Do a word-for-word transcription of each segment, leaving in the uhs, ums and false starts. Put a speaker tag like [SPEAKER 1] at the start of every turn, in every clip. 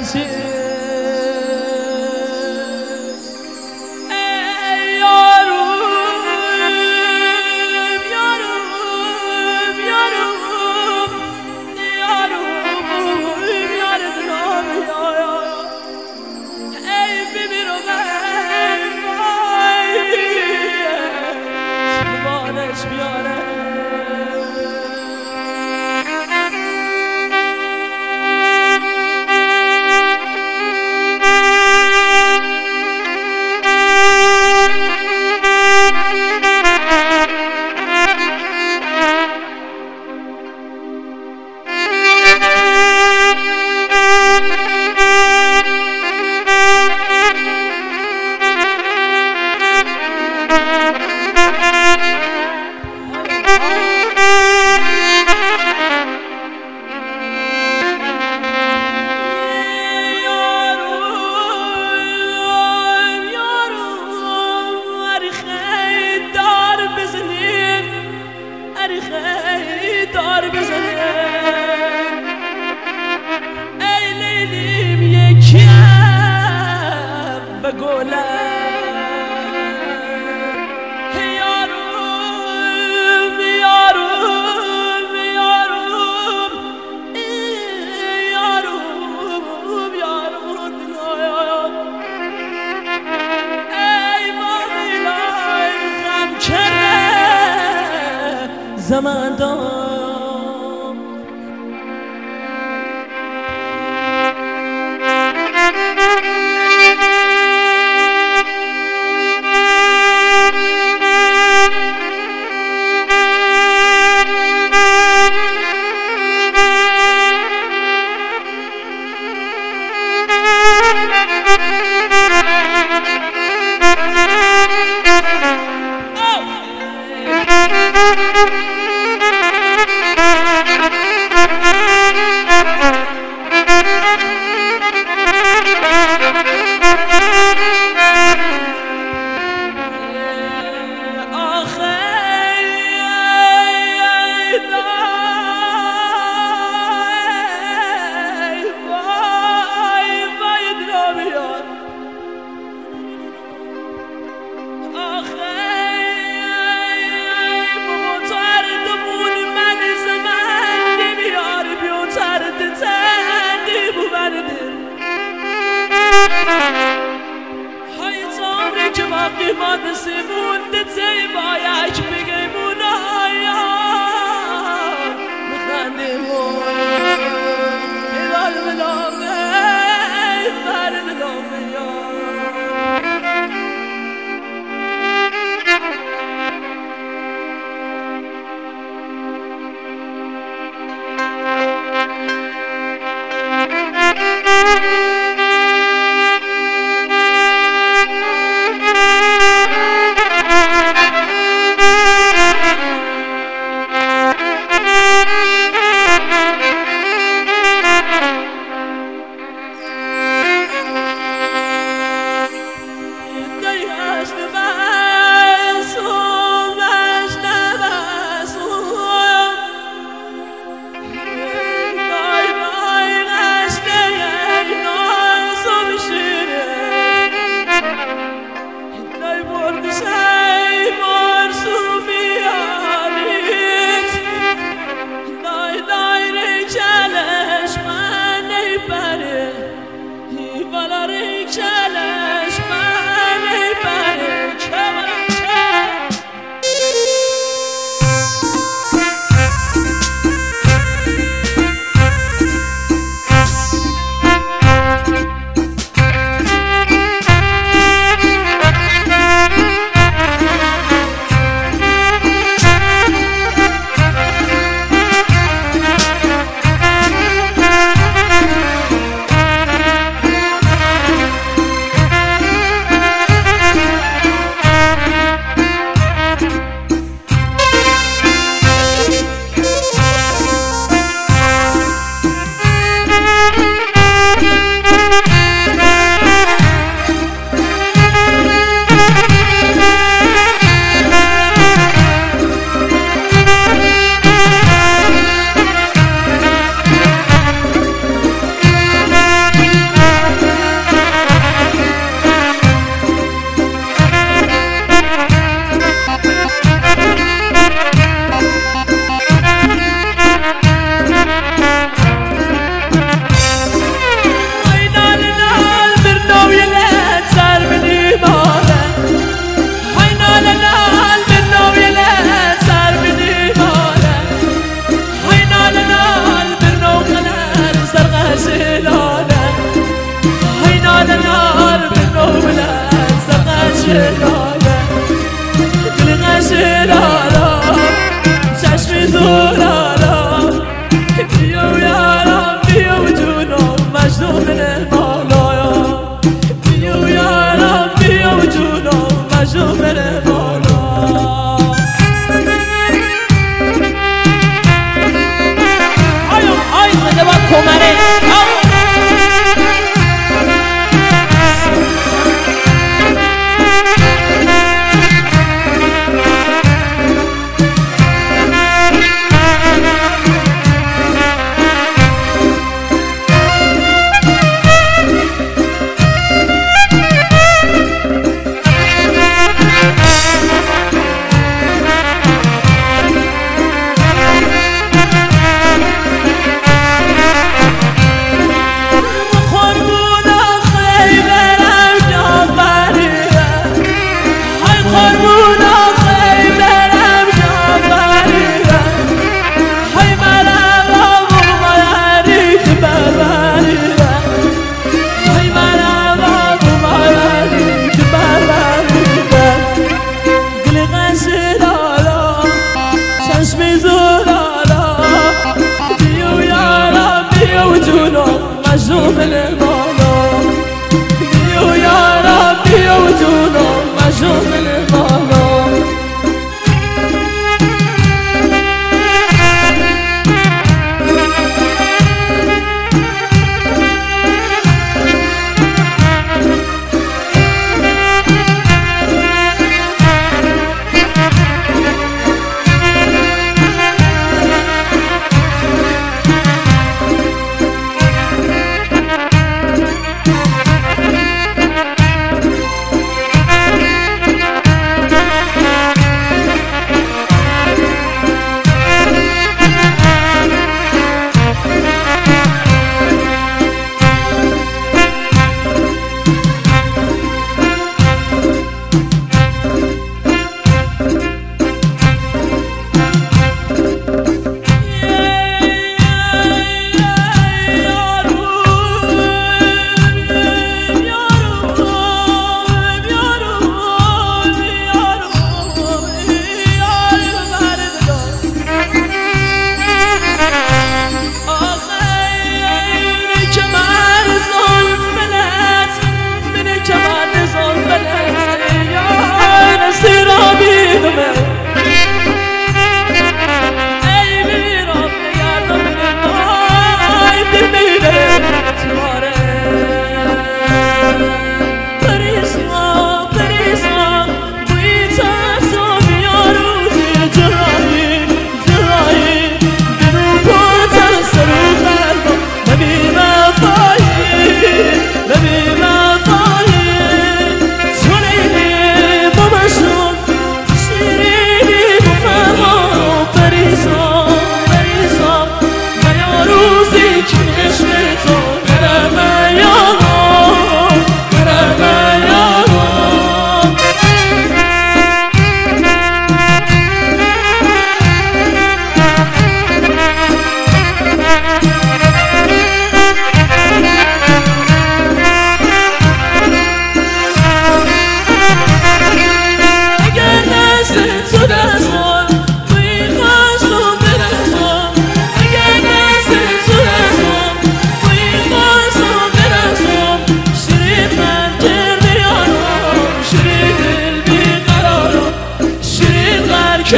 [SPEAKER 1] عزیز ای یارم یارم یارم یارم یارم ای بمیرم ای شبانش بیاره دار بزنه ای لیلیم یکیم به گلم یارم یارم یارم یارم یارم ای مامیلای غم کرده زمان دار های تامری که باقی مانده سیمونده تی باید بگیمون آیا میخندیم ایدال بلامه ایدال بلامه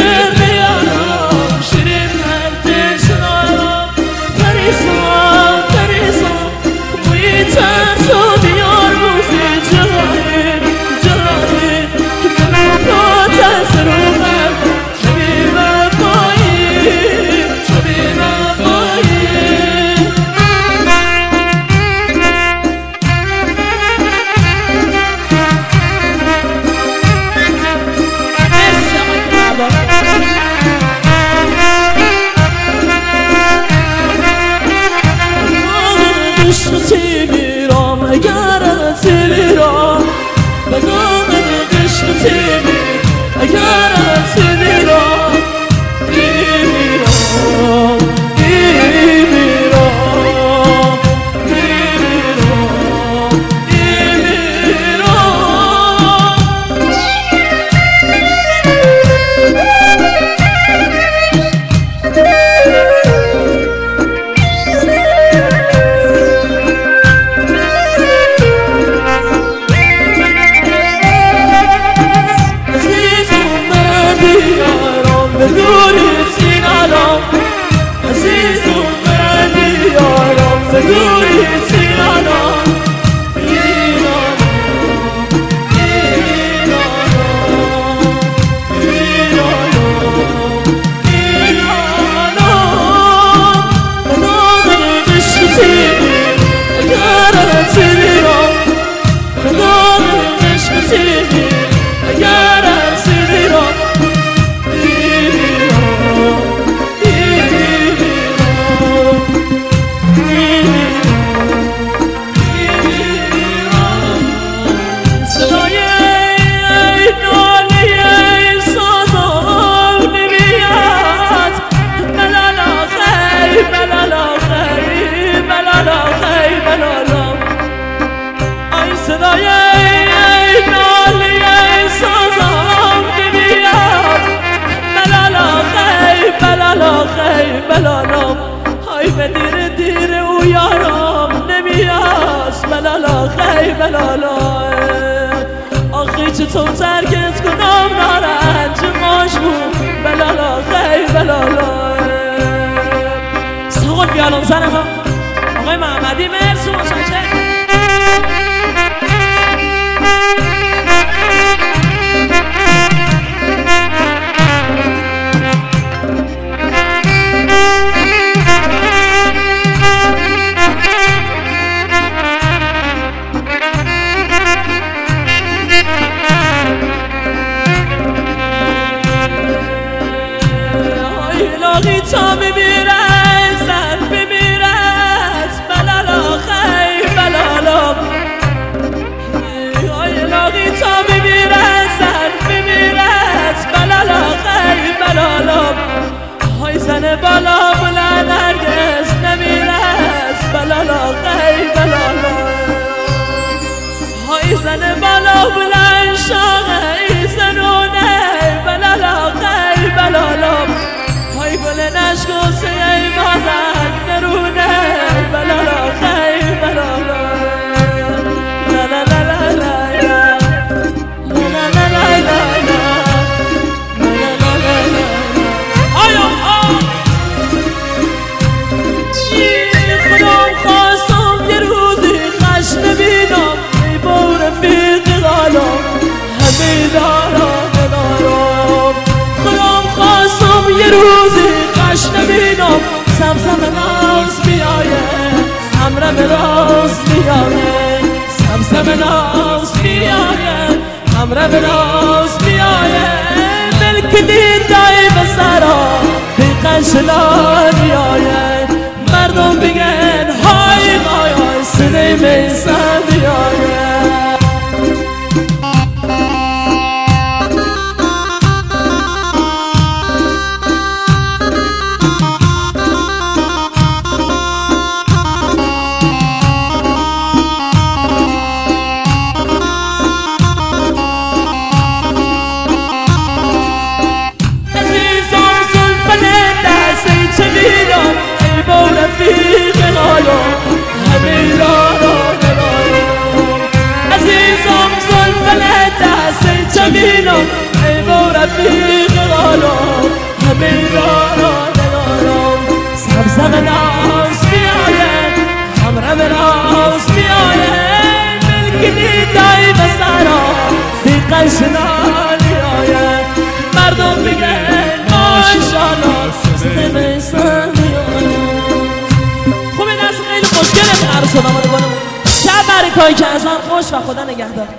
[SPEAKER 1] بلالام های به دیر دیر او یارام نمیاد بلالا خی بلالا آخی چطور ترکت کنم نارنج ماشمون بلالا خی بلالا ساقل بیالام زنه ها آقای محمدی مرسی مشاشه تا بمیرد زن بمیرد بلالا خی بلالا ای لاغی تا بمیرد زن بمیرد بلالا خی بلالا های زن بالا بلند هرگز نمیرد بلالا خی بلالا های زن بالا بلند شاقه ای زنونه بلالا خی بلالا های گل نشکو سیه مادر نرونه بلالا خی بلالا لا لا لا لا لا لا لا لا لا لا آیا خودم خواستم یه روزی خش نبینم ای با رفیق غالم همه دارم دارم خودم خواستم یه روزی خش نبینم سمسم ناز بیایه سمره به راز بیایه سمسم ناز بیایه سمره به راز بیایه ملک دید دای به سرا بی قشلا بیایه مردم بگن های های های سنه میسن بیایه دقیقا صدا میآید مردم میگن ماشاءالله زمستان میآید. خوبه دست خیلی خوشگله که عروس و داماد گلمون. شب برکای که از آن خوش و خدا نگهدار.